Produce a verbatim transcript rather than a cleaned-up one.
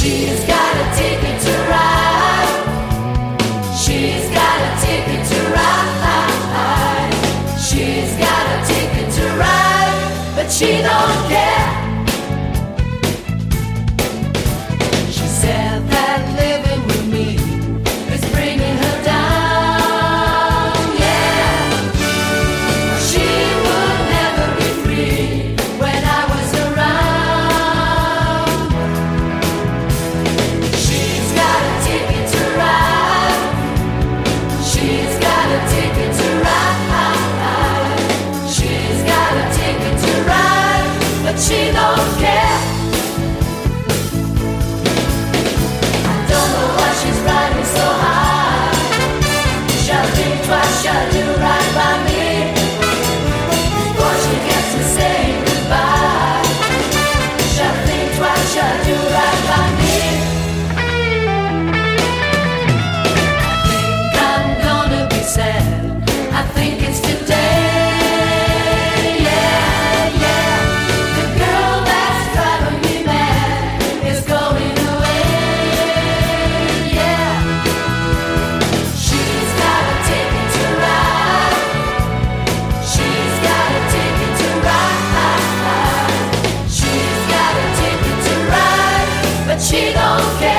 She's got a ticket to ride. She's got a ticket to ride. She's got a ticket to ride, but she don't care. She said that living with me is bringing her down, yeah. She would never be free when I was around. She's got a ticket to ride. She's got a ticket to ride. She's got a ticket to ride, but she don't care. I don't know why she's riding so high. She'll think twice, she'll do right by me before she gets to saying goodbye. She'll think twice, she'll do right by me. I think I'm gonna be sad. I think it's today. Yeah, yeah. The girl that's driving me mad is going away. Yeah. She's got a ticket to ride. She's got a ticket to ride. She's got a ticket to ride, but she don't care.